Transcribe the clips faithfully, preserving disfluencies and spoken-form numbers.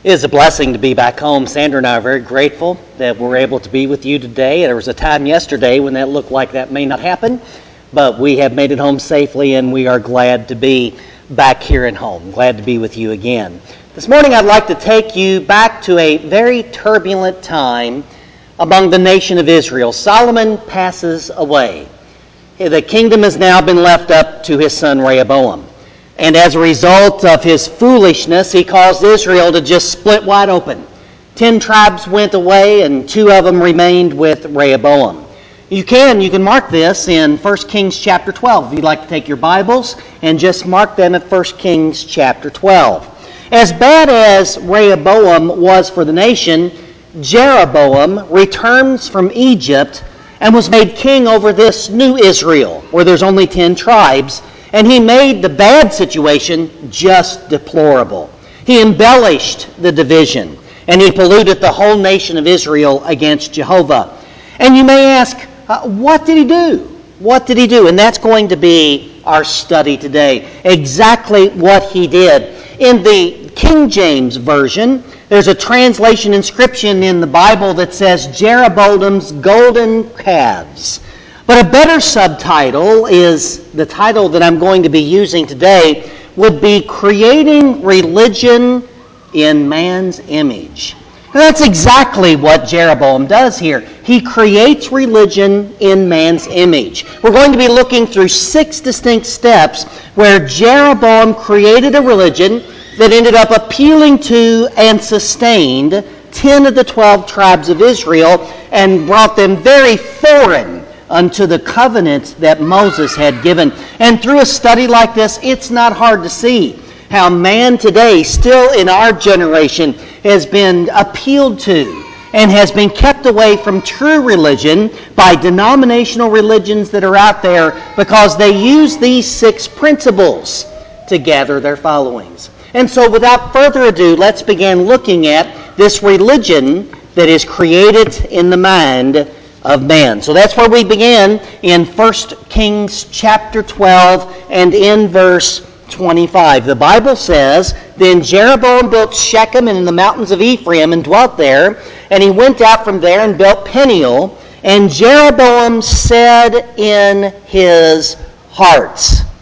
It is a blessing to be back home. Sandra and I are very grateful that we're able to be with you today. There was a time yesterday when that looked like that may not happen, but we have made it home safely, and we are glad to be back here at home. Glad to be with you again. This morning I'd like to take you back to a very turbulent time among the nation of Israel. Solomon passes away. The kingdom has now been left up to his son Rehoboam. And as a result of his foolishness, he caused Israel to just split wide open. Ten tribes went away, and two of them remained with Rehoboam. You can, you can mark this in First Kings chapter twelve. If you'd like to take your Bibles and just mark them at First Kings chapter twelve. As bad as Rehoboam was for the nation, Jeroboam returns from Egypt and was made king over this new Israel, where there's only ten tribes. And he made the bad situation just deplorable. He embellished the division, and he polluted the whole nation of Israel against Jehovah. And you may ask, uh, what did he do? What did he do? And that's going to be our study today. Exactly what he did. In the King James Version, there's a translation inscription in the Bible that says Jeroboam's golden calves. But a better subtitle is the title that I'm going to be using today would be Creating Religion in Man's Image. And that's exactly what Jeroboam does here. He creates religion in man's image. We're going to be looking through six distinct steps where Jeroboam created a religion that ended up appealing to and sustained ten of the twelve tribes of Israel and brought them very foreign unto the covenant that Moses had given. And through a study like this, it's not hard to see how man today, still in our generation, has been appealed to and has been kept away from true religion by denominational religions that are out there because they use these six principles to gather their followings. And so without further ado, let's begin looking at this religion that is created in the mind of man. So that's where we begin in First Kings chapter twelve and in verse twenty-five. The Bible says, Then Jeroboam built Shechem and in the mountains of Ephraim and dwelt there, and he went out from there and built Peniel, and Jeroboam said in his heart,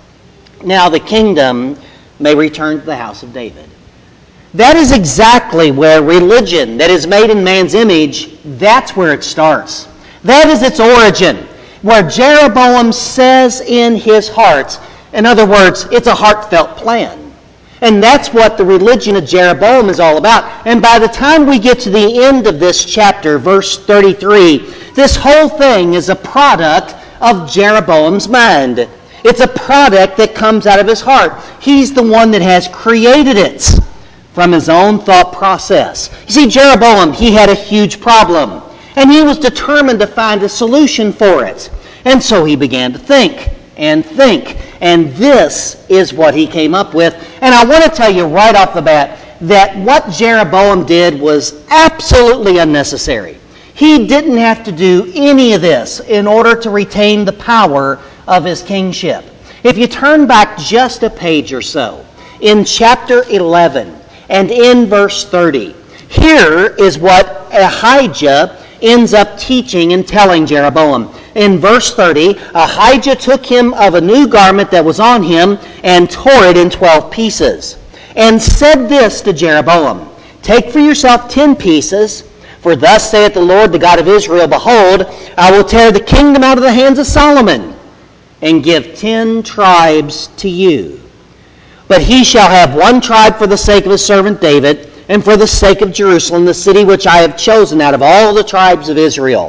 Now the kingdom may return to the house of David. That is exactly where religion that is made in man's image, that's where it starts. That is its origin, where Jeroboam says in his heart, in other words, it's a heartfelt plan. And that's what the religion of Jeroboam is all about. And by the time we get to the end of this chapter, verse thirty-three, this whole thing is a product of Jeroboam's mind. It's a product that comes out of his heart. He's the one that has created it from his own thought process. You see, Jeroboam, he had a huge problem. And he was determined to find a solution for it. And so he began to think and think. And this is what he came up with. And I want to tell you right off the bat that what Jeroboam did was absolutely unnecessary. He didn't have to do any of this in order to retain the power of his kingship. If you turn back just a page or so, in chapter eleven and in verse thirty, here is what Ahijah ends up teaching and telling Jeroboam. In verse thirty, Ahijah took him of a new garment that was on him and tore it in twelve pieces, and said this to Jeroboam, Take for yourself ten pieces, for thus saith the Lord, the God of Israel, Behold, I will tear the kingdom out of the hands of Solomon, and give ten tribes to you. But he shall have one tribe for the sake of his servant David, and for the sake of Jerusalem, the city which I have chosen out of all the tribes of Israel.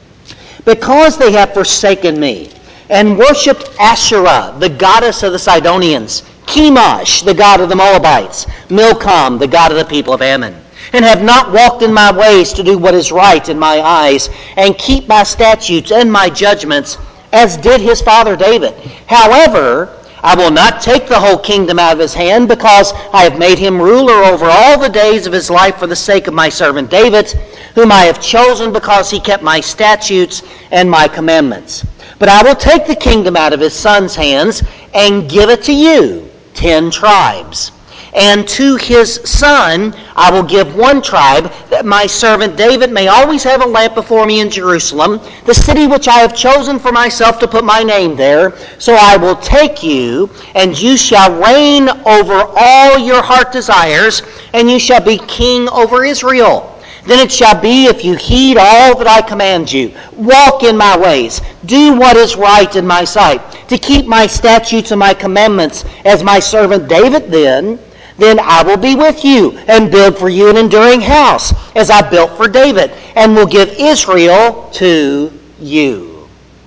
Because they have forsaken me, and worshipped Asherah, the goddess of the Sidonians, Chemosh, the god of the Moabites, Milcom, the god of the people of Ammon, and have not walked in my ways to do what is right in my eyes, and keep my statutes and my judgments, as did his father David. However, I will not take the whole kingdom out of his hand, because I have made him ruler over all the days of his life for the sake of my servant David, whom I have chosen because he kept my statutes and my commandments. But I will take the kingdom out of his son's hands and give it to you, ten tribes. And to his son I will give one tribe, that my servant David may always have a lamp before me in Jerusalem, the city which I have chosen for myself to put my name there. So I will take you, and you shall reign over all your heart desires, and you shall be king over Israel. Then it shall be, if you heed all that I command you, walk in my ways, do what is right in my sight, to keep my statutes and my commandments, as my servant David then, then I will be with you and build for you an enduring house, as I built for David, and will give Israel to you.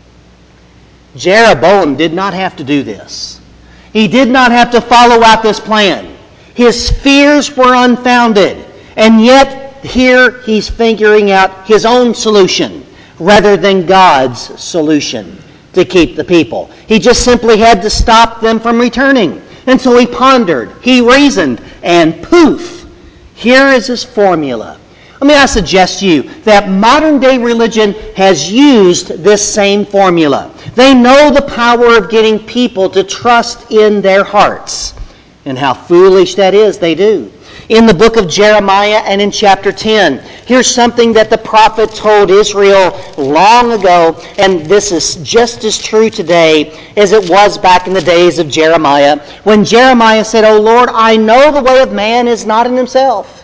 Jeroboam did not have to do this. He did not have to follow out this plan. His fears were unfounded, and yet here he's figuring out his own solution rather than God's solution to keep the people. He just simply had to stop them from returning. And so he pondered, he reasoned, and poof, here is his formula. Let me I suggest to you that modern day religion has used this same formula. They know the power of getting people to trust in their hearts. And how foolish that is, they do. In the book of Jeremiah and in chapter ten, here's something that the prophet told Israel long ago, and this is just as true today as it was back in the days of Jeremiah, when Jeremiah said, "O Lord, I know the way of man is not in himself.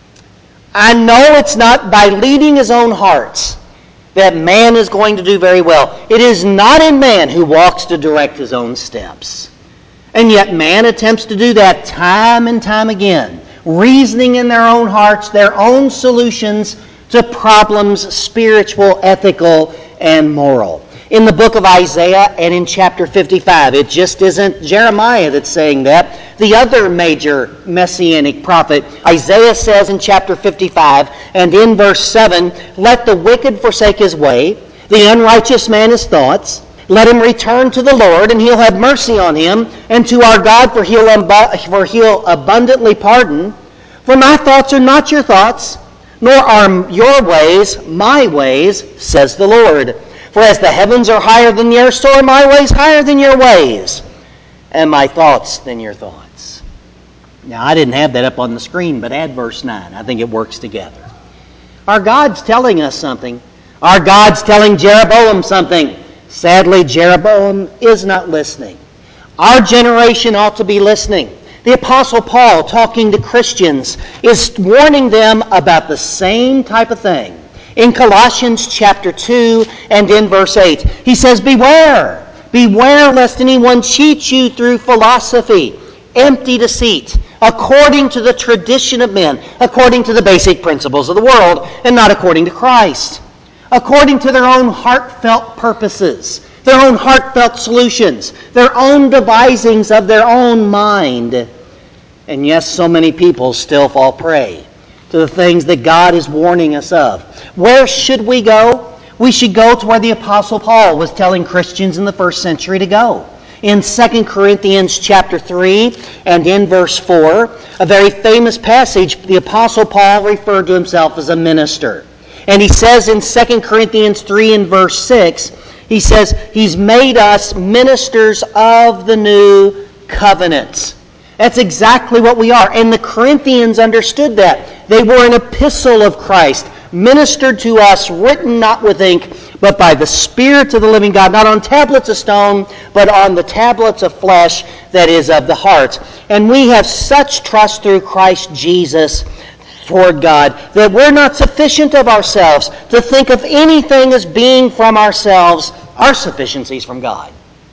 I know it's not by leading his own hearts that man is going to do very well. It is not in man who walks to direct his own steps." And yet man attempts to do that time and time again, reasoning in their own hearts, their own solutions to problems, spiritual, ethical, and moral. In the book of Isaiah and in chapter fifty-five, it just isn't Jeremiah that's saying that. The other major messianic prophet, Isaiah, says in chapter fifty-five and in verse seven, "Let the wicked forsake his way, the unrighteous man his thoughts. Let him return to the Lord, and he'll have mercy on him, and to our God, for he'll, umbu- for he'll abundantly pardon. For my thoughts are not your thoughts, nor are your ways my ways, says the Lord. For as the heavens are higher than the earth, so are my ways higher than your ways, and my thoughts than your thoughts." Now, I didn't have that up on the screen, but add verse nine. I think it works together. Our God's telling us something. Our God's telling Jeroboam something. Sadly, Jeroboam is not listening. Our generation ought to be listening. The Apostle Paul, talking to Christians, is warning them about the same type of thing. In Colossians chapter two and in verse eight, he says, "Beware, beware lest anyone cheat you through philosophy, empty deceit, according to the tradition of men, according to the basic principles of the world, and not according to Christ. According to their own heartfelt purposes, their own heartfelt solutions, their own devisings of their own mind." And yes, so many people still fall prey to the things that God is warning us of. Where should we go? We should go to where the Apostle Paul was telling Christians in the first century to go. In Second Corinthians chapter three and in verse four, a very famous passage, the Apostle Paul referred to himself as a minister. And he says in Second Corinthians three and verse six, he says, he's made us ministers of the new covenant. That's exactly what we are. And the Corinthians understood that. They were an epistle of Christ, ministered to us, written not with ink, but by the Spirit of the living God, not on tablets of stone, but on the tablets of flesh, that is of the heart. And we have such trust through Christ Jesus toward God, that we're not sufficient of ourselves to think of anything as being from ourselves. Our sufficiency is from God.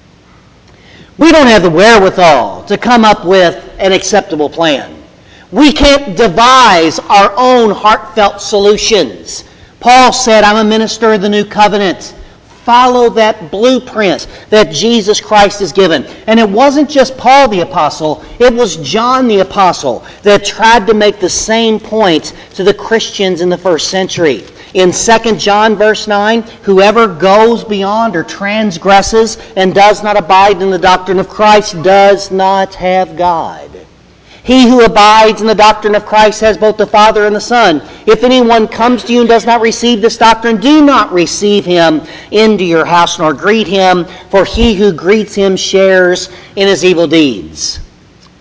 We don't have the wherewithal to come up with an acceptable plan. We can't devise our own heartfelt solutions. Paul said, "I'm a minister of the new covenant." Follow that blueprint that Jesus Christ has given. And it wasn't just Paul the Apostle, it was John the Apostle that tried to make the same point to the Christians in the first century. In Second John verse nine, "Whoever goes beyond or transgresses and does not abide in the doctrine of Christ does not have God. He who abides in the doctrine of Christ has both the Father and the Son. If anyone comes to you and does not receive this doctrine, do not receive him into your house nor greet him, for he who greets him shares in his evil deeds."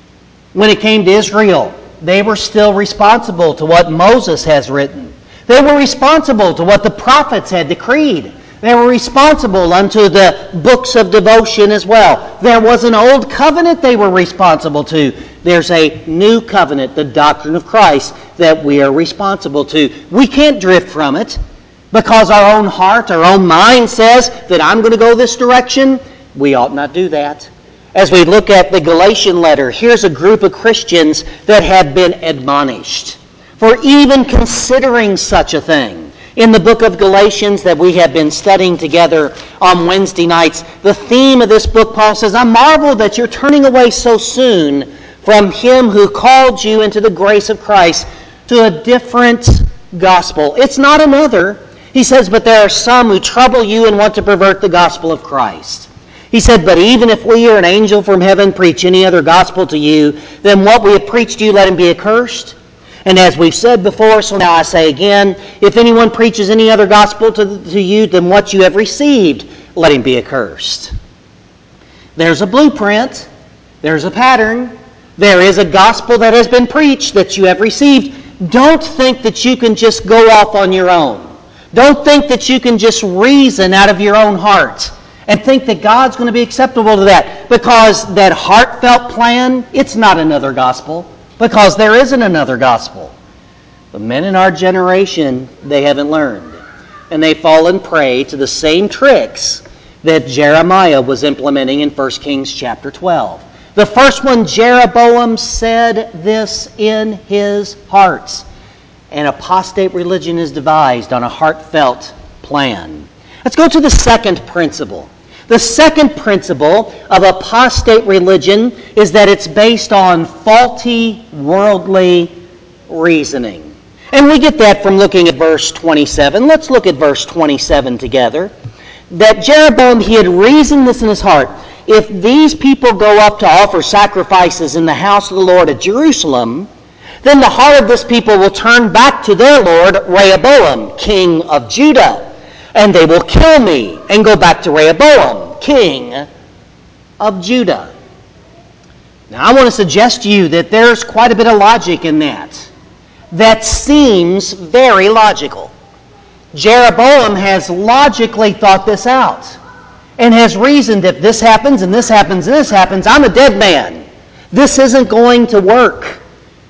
When it came to Israel, they were still responsible to what Moses has written. They were responsible to what the prophets had decreed. They were responsible unto the books of devotion as well. There was an old covenant they were responsible to. There's a new covenant, the doctrine of Christ, that we are responsible to. We can't drift from it because our own heart, our own mind says that I'm going to go this direction. We ought not do that. As we look at the Galatian letter, here's a group of Christians that have been admonished for even considering such a thing. In the book of Galatians that we have been studying together on Wednesday nights, the theme of this book, Paul says, I marvel that you're turning away so soon from him who called you into the grace of Christ to a different gospel. It's not another. He says, but there are some who trouble you and want to pervert the gospel of Christ. He said, but even if we or an angel from heaven preach any other gospel to you, then what we have preached to you, let him be accursed. And as we've said before, so now I say again, if anyone preaches any other gospel to, to you than what you have received, let him be accursed. There's a blueprint. There's a pattern. There is a gospel that has been preached that you have received. Don't think that you can just go off on your own. Don't think that you can just reason out of your own heart and think that God's going to be acceptable to that. Because that heartfelt plan, it's not another gospel. Because there isn't another gospel. The men in our generation, they haven't learned. And they've fallen prey to the same tricks that Jeremiah was implementing in First Kings chapter twelve. The first one, Jeroboam said this in his heart. An apostate religion is devised on a heartfelt plan. Let's go to the second principle. The second principle of apostate religion is that it's based on faulty worldly reasoning. And we get that from looking at verse twenty-seven. Let's look at verse twenty-seven together. That Jeroboam, he had reasoned this in his heart. If these people go up to offer sacrifices in the house of the Lord at Jerusalem, then the heart of this people will turn back to their Lord Rehoboam, king of Judah. And they will kill me and go back to Rehoboam, king of Judah. Now, I want to suggest to you that there's quite a bit of logic in that. That seems very logical. Jeroboam has logically thought this out and has reasoned if this happens and this happens and this happens, I'm a dead man. This isn't going to work.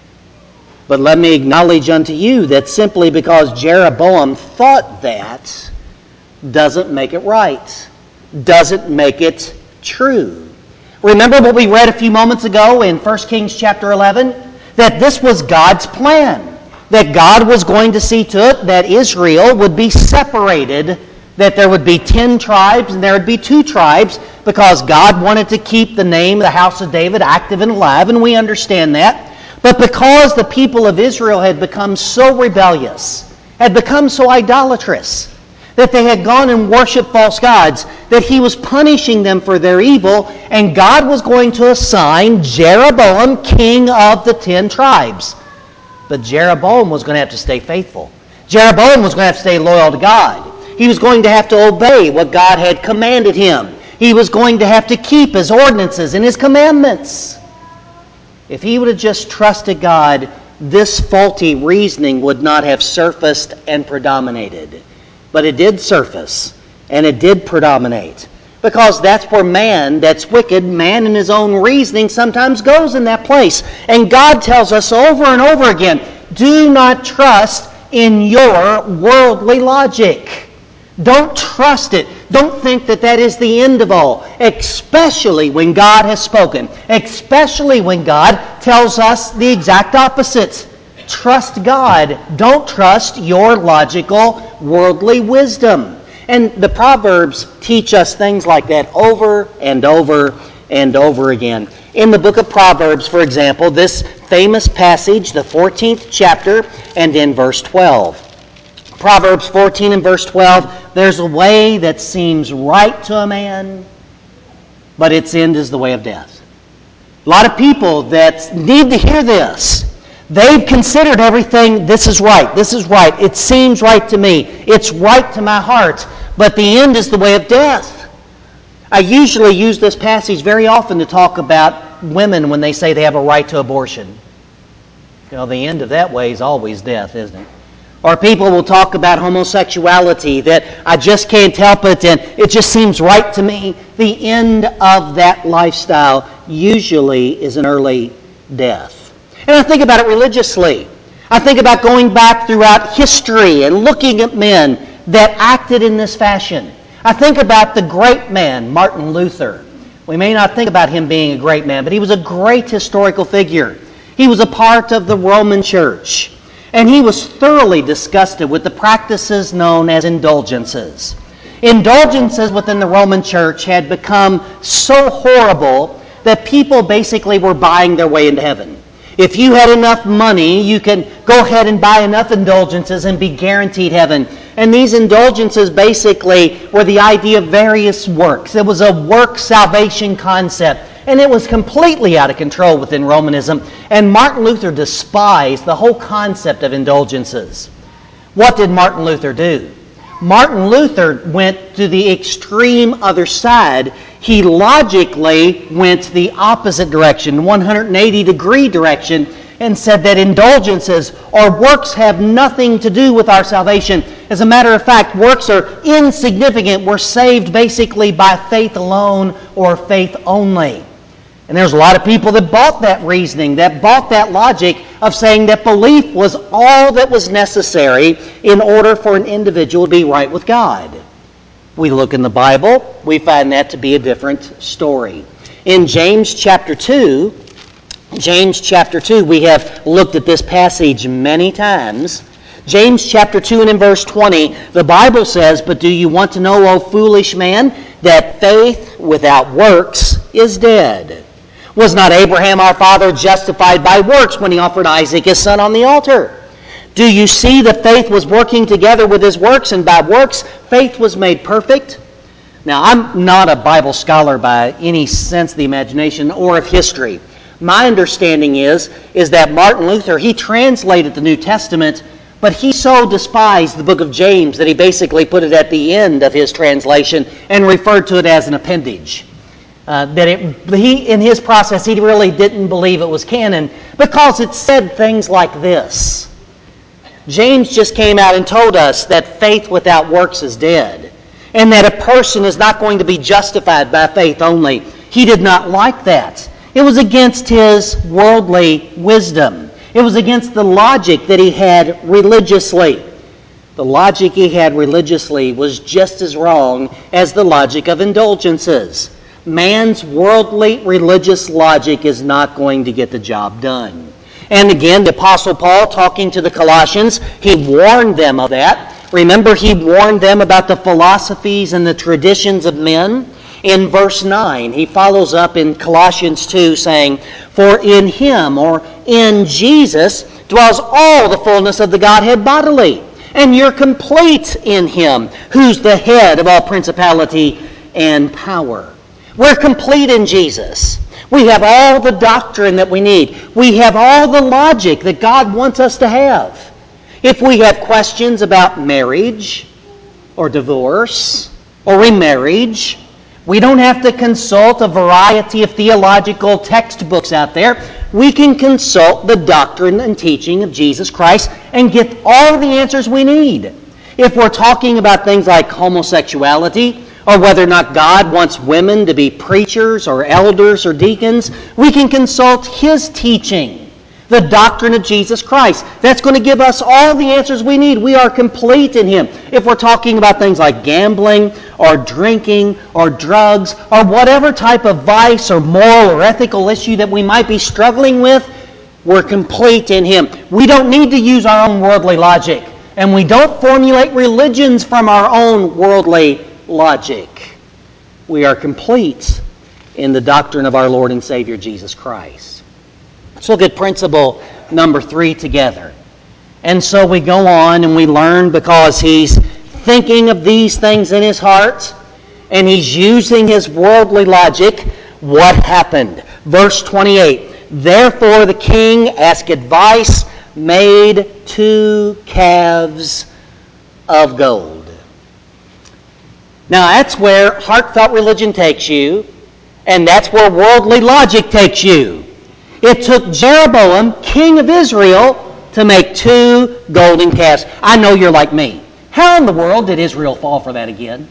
But let me acknowledge unto you that simply because Jeroboam thought that doesn't make it right, doesn't make it true. Remember what we read a few moments ago in First Kings chapter eleven? That this was God's plan. That God was going to see to it that Israel would be separated, that there would be ten tribes and there would be two tribes, because God wanted to keep the name of the house of David active and alive, and we understand that. But because the people of Israel had become so rebellious, had become so idolatrous, that they had gone and worshipped false gods, that he was punishing them for their evil, and God was going to assign Jeroboam king of the ten tribes. But Jeroboam was going to have to stay faithful. Jeroboam was going to have to stay loyal to God. He was going to have to obey what God had commanded him. He was going to have to keep his ordinances and his commandments. If he would have just trusted God, this faulty reasoning would not have surfaced and predominated. But it did surface, and it did predominate. Because that's where man, that's wicked, man in his own reasoning sometimes goes in that place. And God tells us over and over again, do not trust in your worldly logic. Don't trust it. Don't think that that is the end of all. Especially when God has spoken. Especially when God tells us the exact opposite. Trust God. Don't trust your logical, worldly wisdom. And the Proverbs teach us things like that over and over and over again. In the book of Proverbs, for example, this famous passage, the fourteenth chapter, and in verse twelve. Proverbs fourteen and verse twelve, there's a way that seems right to a man, but its end is the way of death. A lot of people that need to hear this, they've considered everything, this is right, this is right, it seems right to me, it's right to my heart, but the end is the way of death. I usually use this passage very often to talk about women when they say they have a right to abortion. You know, the end of that way is always death, isn't it? Or people will talk about homosexuality, that I just can't help it and it just seems right to me. The end of that lifestyle usually is an early death. And I think about it religiously. I think about going back throughout history and looking at men that acted in this fashion. I think about the great man, Martin Luther. We may not think about him being a great man, but he was a great historical figure. He was a part of the Roman Church. And he was thoroughly disgusted with the practices known as indulgences. Indulgences within the Roman Church had become so horrible that people basically were buying their way into heaven. If you had enough money, you can go ahead and buy enough indulgences and be guaranteed heaven. And these indulgences basically were the idea of various works. It was a work salvation concept. And it was completely out of control within Romanism. And Martin Luther despised the whole concept of indulgences. What did Martin Luther do? Martin Luther went to the extreme other side. He logically went the opposite direction, one hundred eighty degree direction, and said that indulgences or works have nothing to do with our salvation. As a matter of fact, works are insignificant. We're saved basically by faith alone or faith only. And there's a lot of people that bought that reasoning, that bought that logic of saying that belief was all that was necessary in order for an individual to be right with God. We look in the Bible, we find that to be a different story. In James chapter two, James chapter two, we have looked at this passage many times. James chapter two and in verse twenty, the Bible says, "But do you want to know, O foolish man, that faith without works is dead? Was not Abraham our father justified by works when he offered Isaac his son on the altar? Do you see that faith was working together with his works, and by works faith was made perfect?" Now, I'm not a Bible scholar by any sense of the imagination or of history. My understanding is, is that Martin Luther, he translated the New Testament, but he so despised the book of James that he basically put it at the end of his translation and referred to it as an appendage. Uh, that it, he, in his process, he really didn't believe it was canon because it said things like this. James just came out and told us that faith without works is dead, and that a person is not going to be justified by faith only. He did not like that. It was against his worldly wisdom. It was against the logic that he had religiously. The logic he had religiously was just as wrong as the logic of indulgences. Man's worldly religious logic is not going to get the job done. And again, the Apostle Paul, talking to the Colossians, he warned them of that. Remember, he warned them about the philosophies and the traditions of men. In verse nine, he follows up in Colossians two saying, "For in him," or in Jesus, "dwells all the fullness of the Godhead bodily. And you're complete in him, who's the head of all principality and power." We're complete in Jesus. We have all the doctrine that we need. We have all the logic that God wants us to have. If we have questions about marriage or divorce or remarriage, we don't have to consult a variety of theological textbooks out there. We can consult the doctrine and teaching of Jesus Christ and get all the answers we need. If we're talking about things like homosexuality, or whether or not God wants women to be preachers or elders or deacons, we can consult His teaching, the doctrine of Jesus Christ. That's going to give us all the answers we need. We are complete in Him. If we're talking about things like gambling or drinking or drugs or whatever type of vice or moral or ethical issue that we might be struggling with, we're complete in Him. We don't need to use our own worldly logic, and we don't formulate religions from our own worldly logic. We are complete in the doctrine of our Lord and Savior Jesus Christ. Let's look at principle number three together. And so we go on and we learn, because he's thinking of these things in his heart and he's using his worldly logic, what happened? Verse twenty-eight, "Therefore the king asked advice, made two calves of gold." Now that's where heartfelt religion takes you, And that's where worldly logic takes you. It took Jeroboam, king of Israel, to make two golden calves. I know you're like me. How in the world did Israel fall for that again?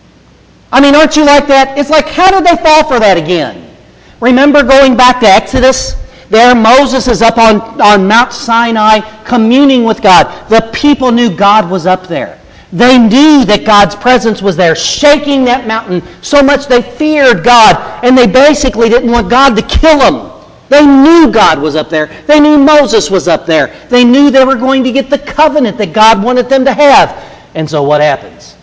I mean, aren't you like that? It's like, how did they fall for that again? Remember going back to Exodus? There Moses is up on, on Mount Sinai communing with God. The people knew God was up there. They knew that God's presence was there, shaking that mountain so much they feared God, and they basically didn't want God to kill them. They knew God was up there. They knew Moses was up there. They knew they were going to get the covenant that God wanted them to have. And so what happens?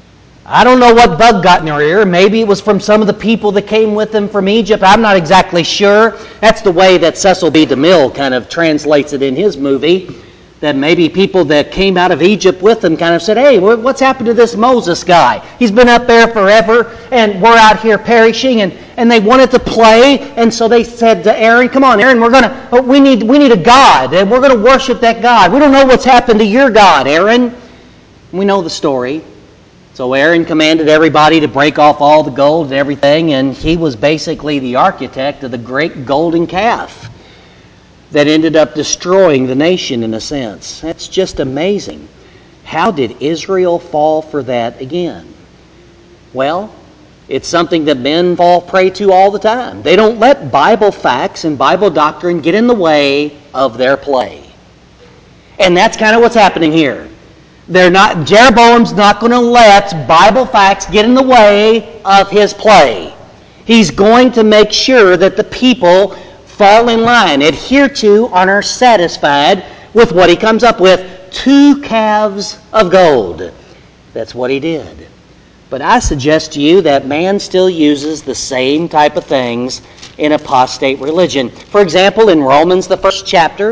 I don't know what bug got in their ear. Maybe it was from some of the people that came with them from Egypt. I'm not exactly sure. That's the way that Cecil B. DeMille kind of translates it in his movie, that maybe people that came out of Egypt with them kind of said, hey, what's happened to this Moses guy? He's been up there forever, and we're out here perishing, and, and they wanted to play, and so they said to Aaron, come on, Aaron, we're gonna, we need, we need a God, and we're going to worship that God. We don't know what's happened to your God, Aaron. We know the story. So Aaron commanded everybody to break off all the gold and everything, and he was basically the architect of the great golden calf that ended up destroying the nation in a sense. That's just amazing. How did Israel fall for that again? Well, it's something that men fall prey to all the time. They don't let Bible facts and Bible doctrine get in the way of their play. And that's kind of what's happening here. They're not, Jeroboam's not going to let Bible facts get in the way of his play. He's going to make sure that the people fall in line, adhere to, and are satisfied with what he comes up with. Two calves of gold. That's what he did. But I suggest to you that man still uses the same type of things in apostate religion. For example, in Romans, the first chapter,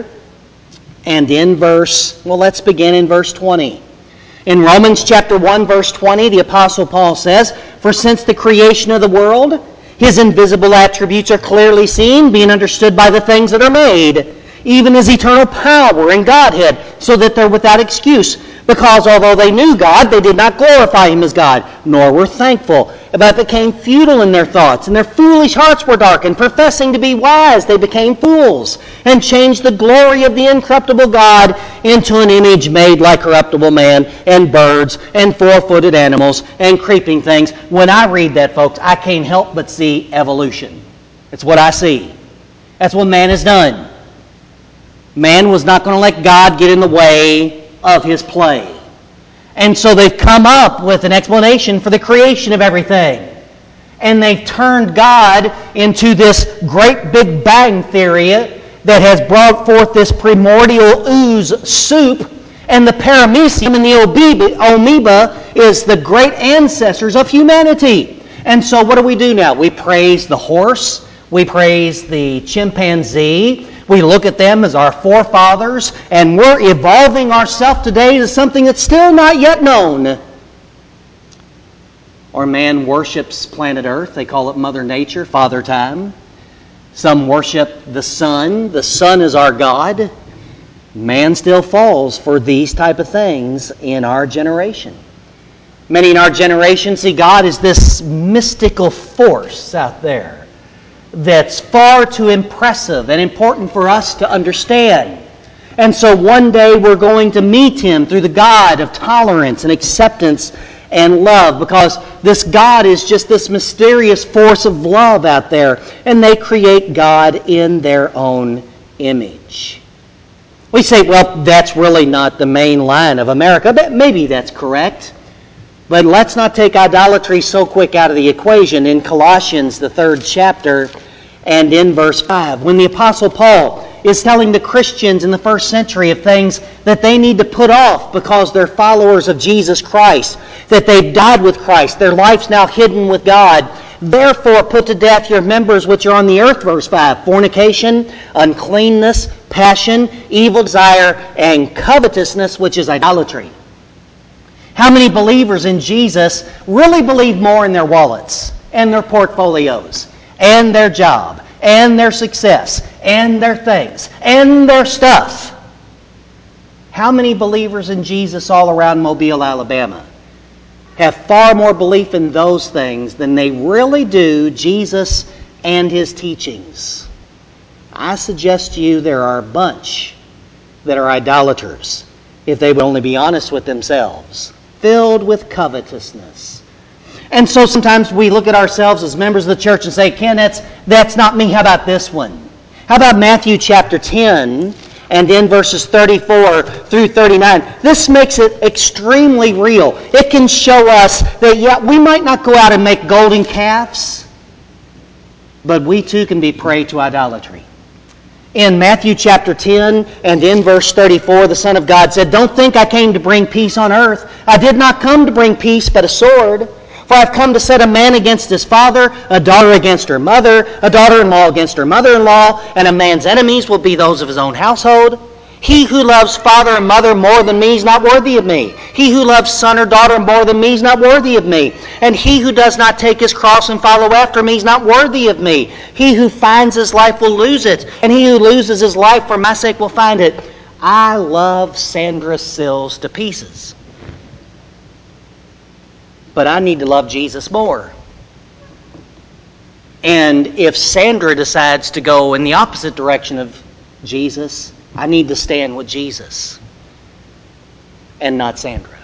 and in verse, well, let's begin in verse twenty. In Romans chapter one, verse twenty, the Apostle Paul says, for since the creation of the world, his invisible attributes are clearly seen, being understood by the things that are made, even his eternal power and Godhead, so that they're without excuse. Because although they knew God, they did not glorify him as God, nor were thankful, but became futile in their thoughts, and their foolish hearts were darkened. Professing to be wise, they became fools, and changed the glory of the incorruptible God into an image made like corruptible man, and birds, and four-footed animals, and creeping things. When I read that, folks, I can't help but see evolution. It's what I see. That's what man has done. Man was not going to let God get in the way of his play. And so they've come up with an explanation for the creation of everything. And they've turned God into this great big bang theory that has brought forth this primordial ooze soup. And the paramecium and the amoeba is the great ancestors of humanity. And so what do we do now? We praise the horse. We praise the chimpanzee. We look at them as our forefathers, and we're evolving ourselves today to something that's still not yet known. Or man worships planet Earth. They call it Mother Nature, Father Time. Some worship the sun. The sun is our God. Man still falls for these type of things in our generation. Many in our generation see God as this mystical force out there that's far too impressive and important for us to understand. And so one day we're going to meet him through the God of tolerance and acceptance and love, because this God is just this mysterious force of love out there, and they create God in their own image. We say, well, that's really not the main line of America. But maybe that's correct. But let's not take idolatry so quick out of the equation. In Colossians, the third chapter, and in verse five, when the Apostle Paul is telling the Christians in the first century of things that they need to put off because they're followers of Jesus Christ, that they've died with Christ, their life's now hidden with God. Therefore put to death your members which are on the earth, verse five, fornication, uncleanness, passion, evil desire, and covetousness, which is idolatry. How many believers in Jesus really believe more in their wallets and their portfolios and their job and their success and their things and their stuff? How many believers in Jesus all around Mobile, Alabama? have far more belief in those things than they really do Jesus and his teachings. I suggest to you there are a bunch that are idolaters, if they would only be honest with themselves, filled with covetousness. And so sometimes we look at ourselves as members of the church and say, Ken, that's, that's not me. How about this one? How about Matthew chapter ten and in verses thirty-four through thirty-nine? This makes it extremely real. It can show us that, yeah, we might not go out and make golden calves, but we too can be prey to idolatry. In Matthew chapter ten and in verse thirty-four, the Son of God said, "Don't think I came to bring peace on earth. I did not come to bring peace, but a sword. For I have come to set a man against his father, a daughter against her mother, a daughter-in-law against her mother-in-law, and a man's enemies will be those of his own household. He who loves father and mother more than me is not worthy of me. He who loves son or daughter more than me is not worthy of me. And he who does not take his cross and follow after me is not worthy of me. He who finds his life will lose it, and he who loses his life for my sake will find it." I love Sandra Sills to pieces. But I need to love Jesus more. And if Sandra decides to go in the opposite direction of Jesus, I need to stand with Jesus and not Sandra.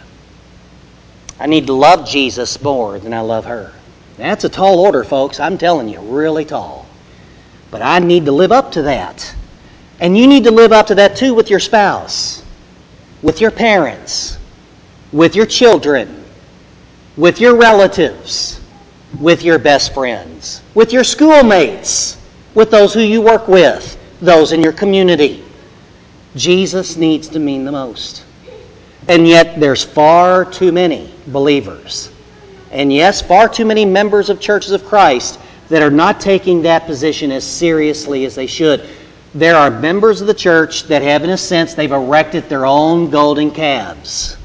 I need to love Jesus more than I love her. That's a tall order, folks. I'm telling you, really tall. But I need to live up to that. And you need to live up to that too with your spouse, with your parents, with your children, with your relatives, with your best friends, with your schoolmates, with those who you work with, those in your community. Jesus needs to mean the most. And yet there's far too many believers, and yes, far too many members of churches of Christ that are not taking that position as seriously as they should. There are members of the church that have, in a sense, they've erected their own golden calves.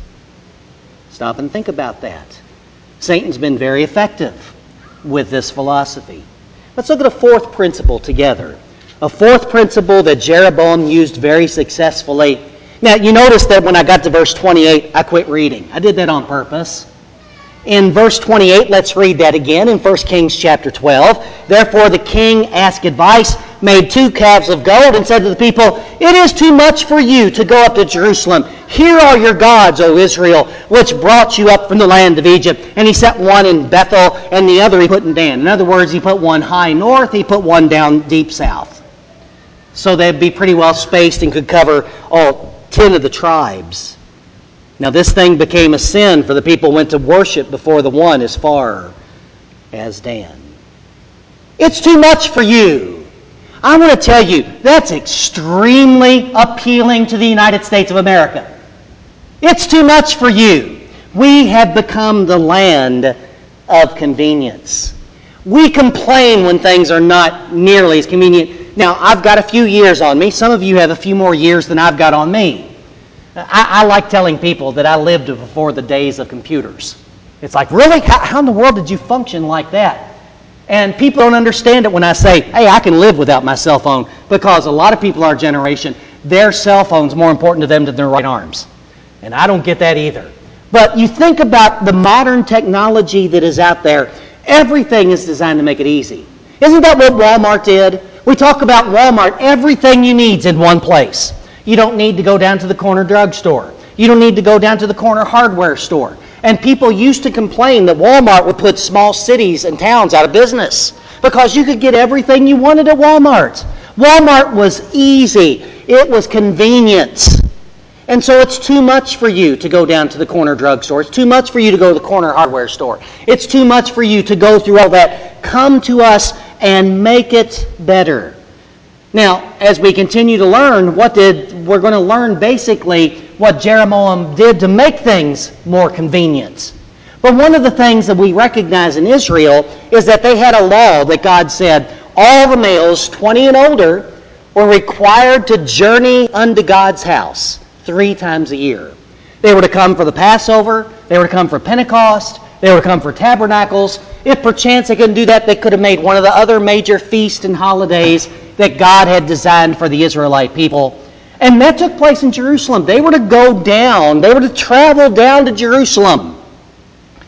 Stop and think about that. Satan's been very effective with this philosophy. Let's look at a fourth principle together. A fourth principle that Jeroboam used very successfully. Now, you notice that when I got to verse twenty-eight, I quit reading. I did that on purpose. In verse twenty-eight, let's read that again in First Kings chapter twelve. "Therefore the king asked advice, made two calves of gold, and said to the people, 'It is too much for you to go up to Jerusalem. Here are your gods, O Israel, which brought you up from the land of Egypt.' And he set one in Bethel, and the other he put in Dan." In other words, he put one high north, he put one down deep south. So they'd be pretty well spaced and could cover all ten of the tribes. Now this thing became a sin, for the people went to worship before the one as far as Dan. It's too much for you. I want to tell you, that's extremely appealing to the United States of America. It's too much for you. We have become the land of convenience. We complain when things are not nearly as convenient. Now, I've got a few years on me. Some of you have a few more years than I've got on me. I, I like telling people that I lived before the days of computers. It's like, really? How, how in the world did you function like that? And people don't understand it when I say, hey, I can live without my cell phone, because a lot of people our generation, their cell phone's more important to them than their right arms. And I don't get that either. But you think about the modern technology that is out there, everything is designed to make it easy. Isn't that what Walmart did? We talk about Walmart, everything you need's in one place. You don't need to go down to the corner drugstore. You don't need to go down to the corner hardware store. And people used to complain that Walmart would put small cities and towns out of business because you could get everything you wanted at Walmart. Walmart was easy. It was convenient. And so it's too much for you to go down to the corner drugstore. It's too much for you to go to the corner hardware store. It's too much for you to go through all that. Come to us and make it better. Now, as we continue to learn, what did we're going to learn basically what Jeroboam did to make things more convenient. But one of the things that we recognize in Israel is that they had a law that God said all the males twenty and older were required to journey unto God's house three times a year. They were to come for the Passover, they were to come for Pentecost, they were to come for Tabernacles. If perchance they couldn't do that, they could have made one of the other major feasts and holidays that God had designed for the Israelite people. And that took place in Jerusalem. They were to go down, they were to travel down to Jerusalem.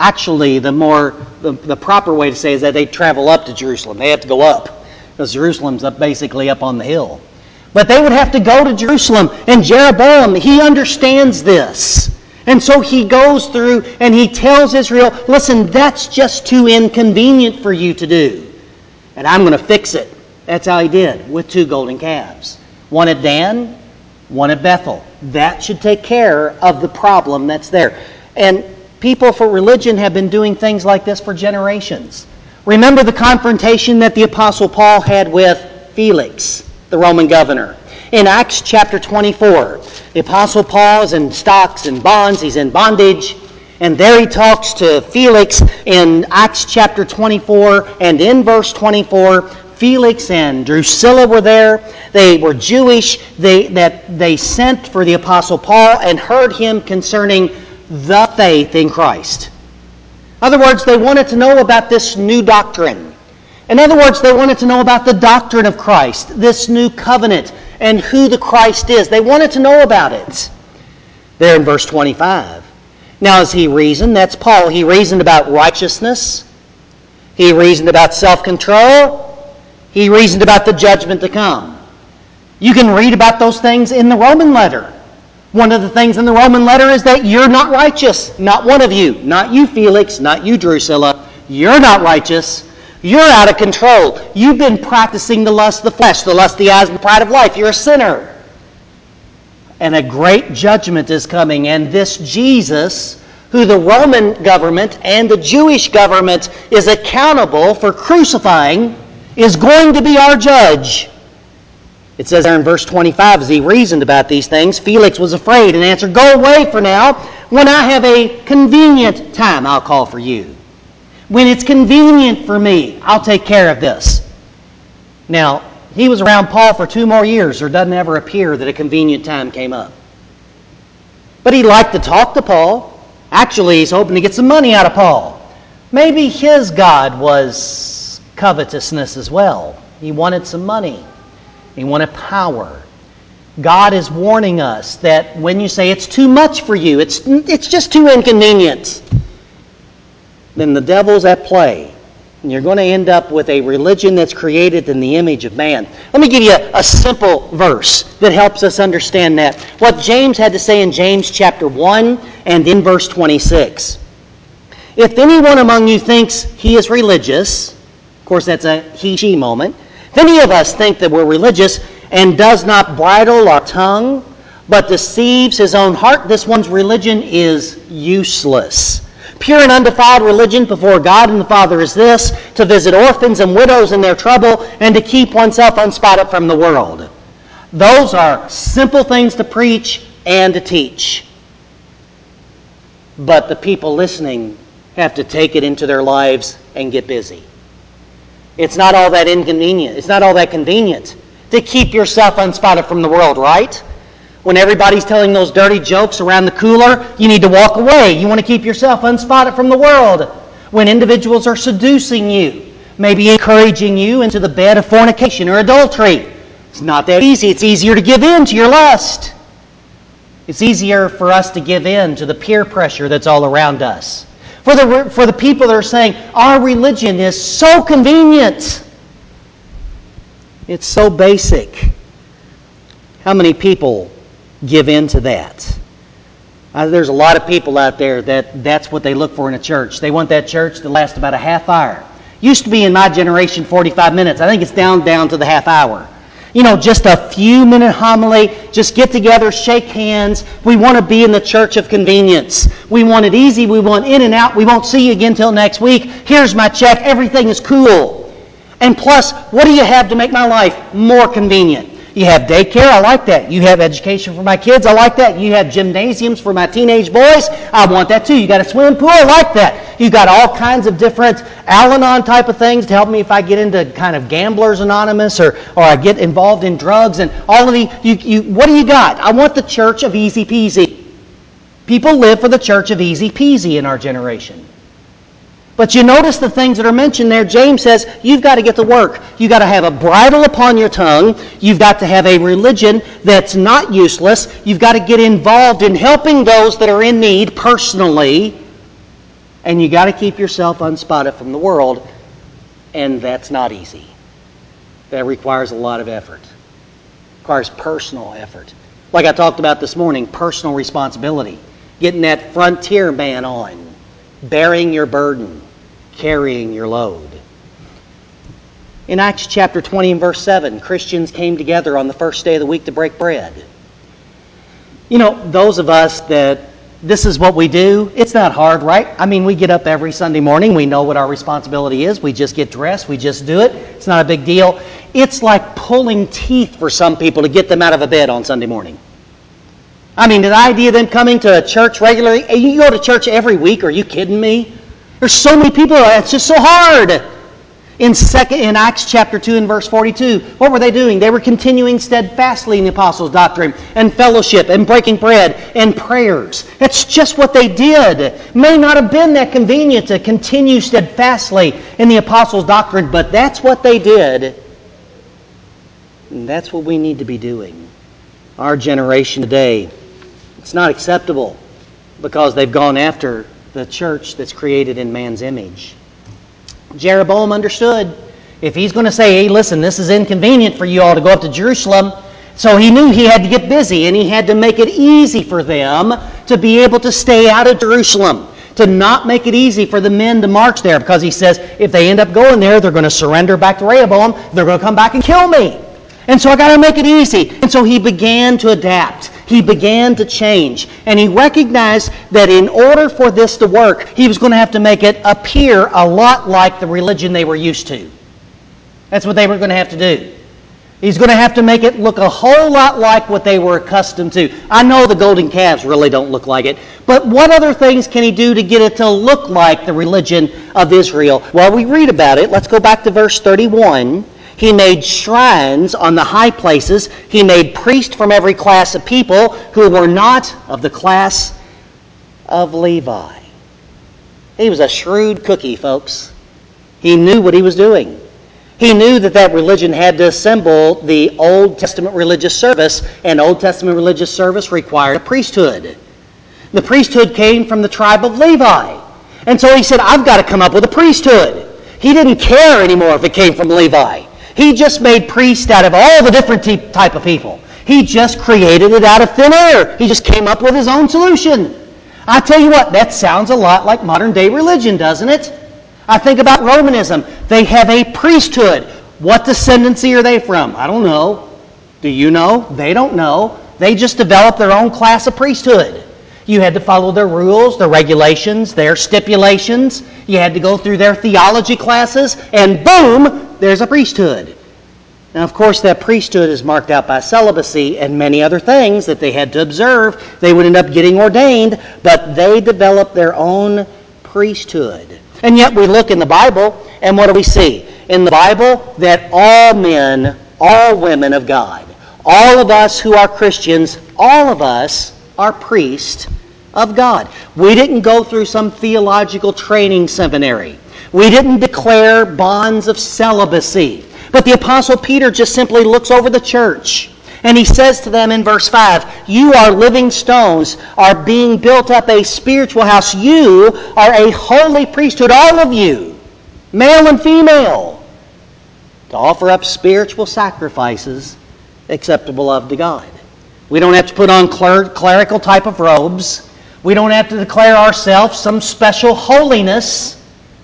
Actually, the more the, the proper way to say is that they travel up to Jerusalem. They have to go up, because Jerusalem's up basically up on the hill. But they would have to go to Jerusalem, and Jeroboam, he understands this. And so he goes through and he tells Israel, listen, that's just too inconvenient for you to do. And I'm going to fix it. That's how he did with two golden calves. One at Dan, one at Bethel. That should take care of the problem that's there. And people for religion have been doing things like this for generations. Remember the confrontation that the Apostle Paul had with Felix, the Roman governor. In Acts chapter twenty-four, the Apostle Paul is in stocks and bonds. He's in bondage. And there he talks to Felix in Acts chapter twenty-four. And in verse twenty-four, Felix and Drusilla were there. They were Jewish. They, that they sent for the Apostle Paul and heard him concerning the faith in Christ. In other words, they wanted to know about this new doctrine. In other words, they wanted to know about the doctrine of Christ, this new covenant, and who the Christ is. They wanted to know about it. There in verse twenty-five. Now as he reasoned, that's Paul, he reasoned about righteousness. He reasoned about self-control. He reasoned about the judgment to come. You can read about those things in the Roman letter. One of the things in the Roman letter is that you're not righteous. Not one of you. Not you, Felix. Not you, Drusilla. You're not righteous. You're out of control. You've been practicing the lust of the flesh, the lust of the eyes, and the pride of life. You're a sinner. And a great judgment is coming. And this Jesus, who the Roman government and the Jewish government is accountable for crucifying, is going to be our judge. It says there in verse twenty-five, as he reasoned about these things, Felix was afraid and answered, go away for now. When I have a convenient time, I'll call for you. When it's convenient for me, I'll take care of this. Now, he was around Paul for two more years. There doesn't ever appear that a convenient time came up. But he liked to talk to Paul. Actually, he's hoping to get some money out of Paul. Maybe his God was covetousness as well. He wanted some money. He wanted power. God is warning us that when you say it's too much for you, it's, it's just too inconvenient, then the devil's at play. And you're going to end up with a religion that's created in the image of man. Let me give you a, a simple verse that helps us understand that. What James had to say in James chapter one and in verse twenty-six. If anyone among you thinks he is religious, of course that's a he-she moment, if any of us think that we're religious and does not bridle our tongue, but deceives his own heart, this one's religion is useless. Pure and undefiled religion before God and the Father is this, to visit orphans and widows in their trouble, and to keep oneself unspotted from the world. Those are simple things to preach and to teach. But the people listening have to take it into their lives and get busy. It's not all that inconvenient. It's not all that convenient to keep yourself unspotted from the world, right? When everybody's telling those dirty jokes around the cooler, you need to walk away. You want to keep yourself unspotted from the world. When individuals are seducing you, maybe encouraging you into the bed of fornication or adultery, it's not that easy. It's easier to give in to your lust. It's easier for us to give in to the peer pressure that's all around us. For the, for the people that are saying, our religion is so convenient. It's so basic. How many people give in to that? Uh, there's a lot of people out there that that's what they look for in a church. They want that church to last about a half hour. Used to be in my generation forty-five minutes. I think it's down down to the half hour. You know, just a few minute homily, just get together, shake hands. We want to be in the church of convenience. We want it easy. We want in and out. We won't see you again till next week. Here's my check. Everything is cool. And plus, what do you have to make my life more convenient? You have daycare, I like that. You have education for my kids, I like that. You have gymnasiums for my teenage boys, I want that too. You got a swimming pool, I like that. You got all kinds of different Al-Anon type of things to help me if I get into kind of Gamblers Anonymous or, or I get involved in drugs and all of the, you, you, what do you got? I want the church of easy peasy. People live for the church of easy peasy in our generation. But you notice the things that are mentioned there. James says, you've got to get to work. You've got to have a bridle upon your tongue. You've got to have a religion that's not useless. You've got to get involved in helping those that are in need personally. And you got to keep yourself unspotted from the world, and that's not easy. That requires a lot of effort. It requires personal effort. Like I talked about this morning, personal responsibility. Getting that frontier man on, bearing your burden, carrying your load. In Acts chapter twenty and verse seven, Christians came together on the first day of the week to break bread. You know, those of us that this is what we do, it's not hard, right? I mean, we get up every Sunday morning. We know what our responsibility is. We just get dressed. We just do it. It's not a big deal. It's like pulling teeth for some people to get them out of a bed on Sunday morning. I mean, the idea of them coming to a church regularly, you go to church every week, are you kidding me? There's so many people, it's just so hard. In second, in Acts chapter two and verse forty-two, what were they doing? They were continuing steadfastly in the apostles' doctrine and fellowship and breaking bread and prayers. That's just what they did. It may not have been that convenient to continue steadfastly in the apostles' doctrine, but that's what they did. And that's what we need to be doing. Our generation today, it's not acceptable because they've gone after the church that's created in man's image. Jeroboam understood if he's going to say, hey, listen, this is inconvenient for you all to go up to Jerusalem, so he knew he had to get busy and he had to make it easy for them to be able to stay out of Jerusalem, to not make it easy for the men to march there, because he says if they end up going there, they're going to surrender back to Rehoboam, they're going to come back and kill me. And so I got to make it easy. And so he began to adapt. He began to change. And he recognized that in order for this to work, he was going to have to make it appear a lot like the religion they were used to. That's what they were going to have to do. He's going to have to make it look a whole lot like what they were accustomed to. I know the golden calves really don't look like it, but what other things can he do to get it to look like the religion of Israel? Well, we read about it. Let's go back to verse thirty-one. He made shrines on the high places. He made priests from every class of people who were not of the class of Levi. He was a shrewd cookie, folks. He knew what he was doing. He knew that that religion had to assemble the Old Testament religious service, and Old Testament religious service required a priesthood. The priesthood came from the tribe of Levi. And so he said, I've got to come up with a priesthood. He didn't care anymore if it came from Levi. He just made priests out of all the different te- type of people. He just created it out of thin air. He just came up with his own solution. I tell you what, that sounds a lot like modern day religion, doesn't it? I think about Romanism. They have a priesthood. What descendancy are they from? I don't know. Do you know? They don't know. They just developed their own class of priesthood. You had to follow their rules, their regulations, their stipulations. You had to go through their theology classes, and boom, there's a priesthood. Now, of course, that priesthood is marked out by celibacy and many other things that they had to observe. They would end up getting ordained, but they developed their own priesthood. And yet we look in the Bible, and what do we see? In the Bible, that all men, all women of God, all of us who are Christians, all of us are priests of God. We didn't go through some theological training seminary. We didn't declare bonds of celibacy. But the Apostle Peter just simply looks over the church and he says to them in verse five, you are living stones, are being built up a spiritual house. You are a holy priesthood, all of you, male and female, to offer up spiritual sacrifices acceptable unto God. We don't have to put on cler- clerical type of robes. We don't have to declare ourselves some special holiness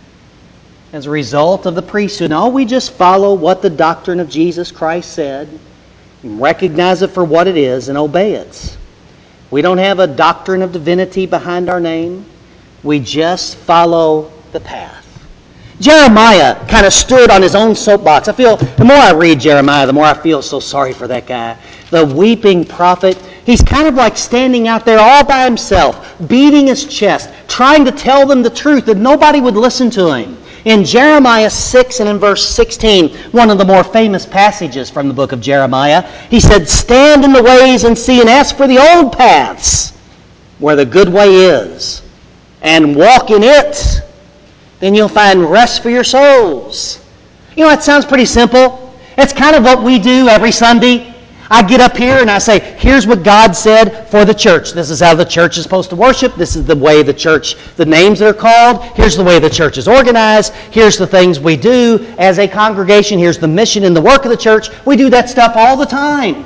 as a result of the priesthood. No, we just follow what the doctrine of Jesus Christ said, and recognize it for what it is, and obey it. We don't have a doctrine of divinity behind our name. We just follow the path. Jeremiah kind of stood on his own soapbox. I feel, the more I read Jeremiah, the more I feel so sorry for that guy. The weeping prophet. He's kind of like standing out there all by himself, beating his chest, trying to tell them the truth, that nobody would listen to him. In Jeremiah six and in verse sixteen, one of the more famous passages from the book of Jeremiah, he said, stand in the ways and see and ask for the old paths where the good way is, and walk in it. Then you'll find rest for your souls. You know, that sounds pretty simple. It's kind of what we do every Sunday. I get up here and I say, here's what God said for the church. This is how the church is supposed to worship. This is the way the church, the names that are called. Here's the way the church is organized. Here's the things we do as a congregation. Here's the mission and the work of the church. We do that stuff all the time.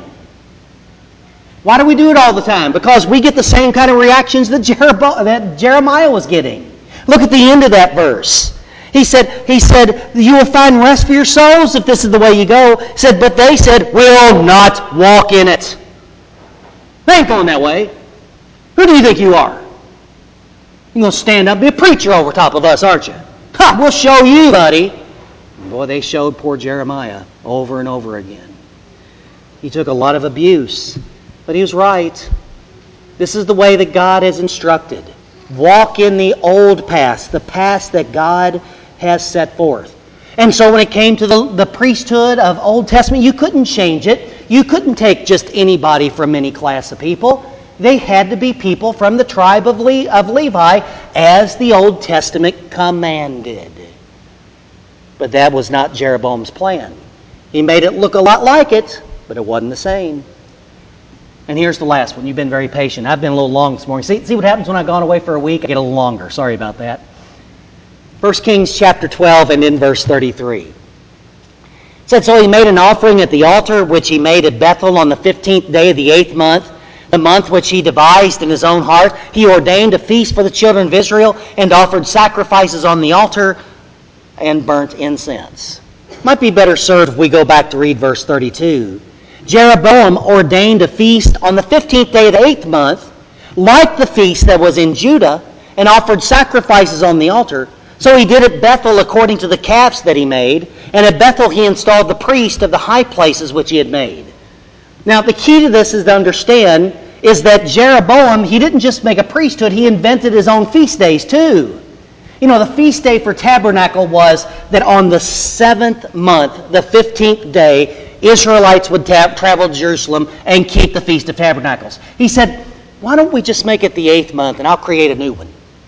Why do we do it all the time? Because we get the same kind of reactions that, Jereb- that Jeremiah was getting. Look at the end of that verse. He said, he said, you will find rest for your souls if this is the way you go. He said, but they said, we'll not walk in it. They ain't going that way. Who do you think you are? You're going to stand up and be a preacher over top of us, aren't you? Ha, we'll show you, buddy. And boy, they showed poor Jeremiah over and over again. He took a lot of abuse, but he was right. This is the way that God has instructed. Walk in the old path, the path that God has set forth. And so when it came to the, the priesthood of Old Testament, you couldn't change it. You couldn't take just anybody from any class of people. They had to be people from the tribe of, Le- of Levi as the Old Testament commanded. But that was not Jeroboam's plan. He made it look a lot like it, but it wasn't the same. And here's the last one. You've been very patient. I've been a little long this morning. See, see what happens when I've gone away for a week? I get a little longer. Sorry about that. First Kings chapter twelve and in verse thirty-three. It said, so he made an offering at the altar, which he made at Bethel on the fifteenth day of the eighth month, the month which he devised in his own heart. He ordained a feast for the children of Israel and offered sacrifices on the altar and burnt incense. Might be better served if we go back to read verse thirty-two. Jeroboam ordained a feast on the fifteenth day of the eighth month, like the feast that was in Judah, and offered sacrifices on the altar. So he did at Bethel according to the calves that he made, and at Bethel he installed the priest of the high places which he had made. Now the key to this is to understand is that Jeroboam, he didn't just make a priesthood, he invented his own feast days too. You know, the feast day for tabernacle was that on the seventh month, the fifteenth day, Israelites would ta- travel to Jerusalem and keep the Feast of Tabernacles. He said, why don't we just make it the eighth month and I'll create a new one?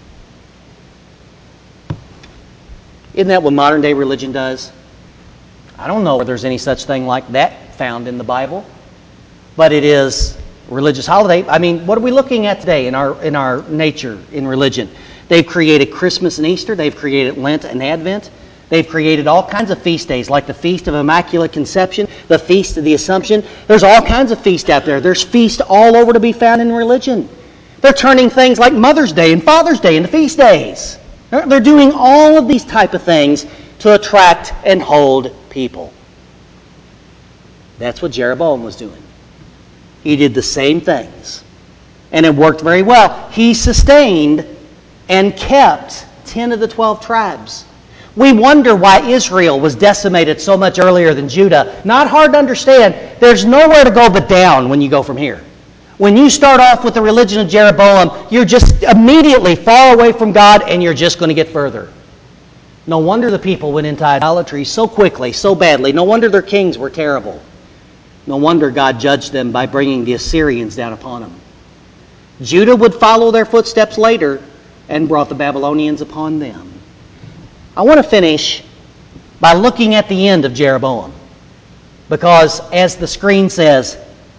Isn't that what modern day religion does? I don't know if there's any such thing like that found in the Bible, but it is a religious holiday. I mean, what are we looking at today in our in our nature in religion? They've created Christmas and Easter. They've created Lent and Advent. They've created all kinds of feast days, like the Feast of Immaculate Conception, the Feast of the Assumption. There's all kinds of feasts out there. There's feasts all over to be found in religion. They're turning things like Mother's Day and Father's Day into feast days. They're doing all of these type of things to attract and hold people. That's what Jeroboam was doing. He did the same things. And it worked very well. He sustained and kept ten of the twelve tribes. We wonder why Israel was decimated so much earlier than Judah. Not hard to understand. There's nowhere to go but down when you go from here. When you start off with the religion of Jeroboam, you're just immediately far away from God and you're just going to get further. No wonder the people went into idolatry so quickly, so badly. No wonder their kings were terrible. No wonder God judged them by bringing the Assyrians down upon them. Judah would follow their footsteps later and brought the Babylonians upon them. I want to finish by looking at the end of Jeroboam, because as the screen says,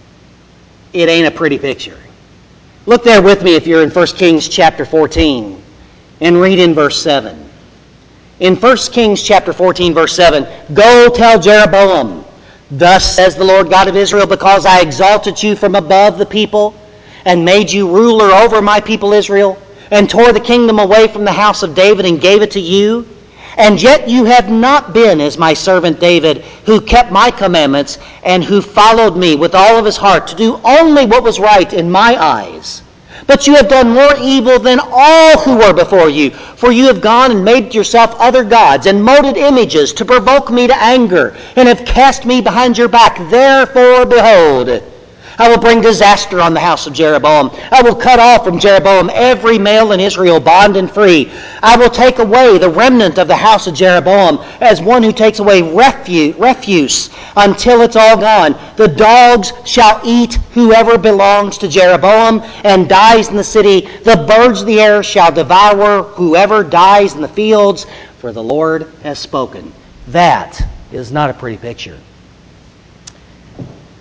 it ain't a pretty picture. Look there with me if you're in First Kings chapter fourteen and read in verse seven. In First Kings chapter fourteen verse seven, go tell Jeroboam, thus says the Lord God of Israel, because I exalted you from above the people and made you ruler over my people Israel, and tore the kingdom away from the house of David and gave it to you. And yet you have not been as my servant David, who kept my commandments and who followed me with all of his heart to do only what was right in my eyes. But you have done more evil than all who were before you, for you have gone and made yourself other gods and molded images to provoke me to anger, and have cast me behind your back. Therefore, behold, I will bring disaster on the house of Jeroboam. I will cut off from Jeroboam every male in Israel, bond and free. I will take away the remnant of the house of Jeroboam as one who takes away refuse, refuse until it's all gone. The dogs shall eat whoever belongs to Jeroboam and dies in the city. The birds of the air shall devour whoever dies in the fields, for the Lord has spoken. That is not a pretty picture.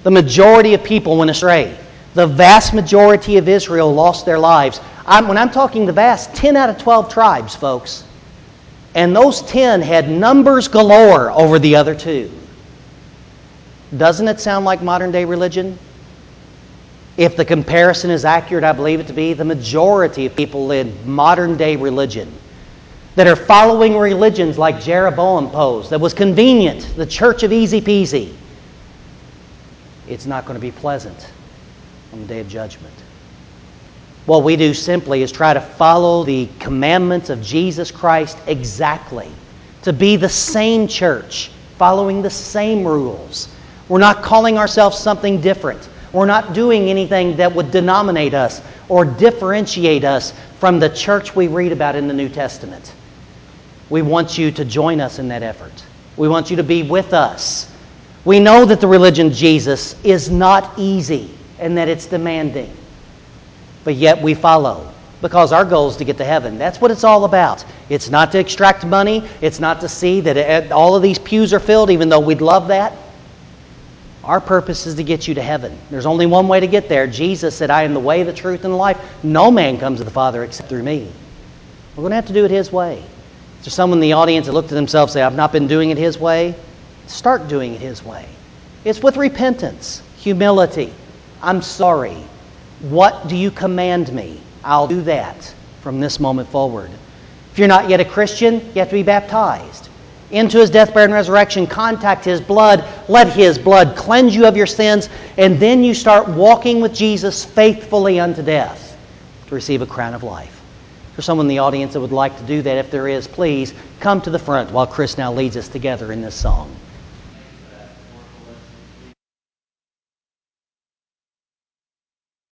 The majority of people went astray. The vast majority of Israel lost their lives. I'm, when I'm talking the vast, ten out of twelve tribes, folks. And those ten had numbers galore over the other two. Doesn't it sound like modern-day religion? If the comparison is accurate, I believe it to be, the majority of people in modern-day religion that are following religions like Jeroboam posed, that was convenient, the church of easy peasy, it's not going to be pleasant on the day of judgment. What we do simply is try to follow the commandments of Jesus Christ exactly, to be the same church, following the same rules. We're not calling ourselves something different. We're not doing anything that would denominate us or differentiate us from the church we read about in the New Testament. We want you to join us in that effort. We want you to be with us. We know that the religion of Jesus is not easy and that it's demanding. But yet we follow because our goal is to get to heaven. That's what it's all about. It's not to extract money. It's not to see that all of these pews are filled, even though we'd love that. Our purpose is to get you to heaven. There's only one way to get there. Jesus said, I am the way, the truth, and the life. No man comes to the Father except through me. We're going to have to do it His way. Is there someone in the audience that looked at themselves and say, I've not been doing it His way? Start doing it His way. It's with repentance, humility. I'm sorry. What do you command me? I'll do that from this moment forward. If you're not yet a Christian, you have to be baptized into His death, burial, and resurrection. Contact His blood. Let His blood cleanse you of your sins. And then you start walking with Jesus faithfully unto death to receive a crown of life. For someone in the audience that would like to do that, if there is, please come to the front while Chris now leads us together in this song.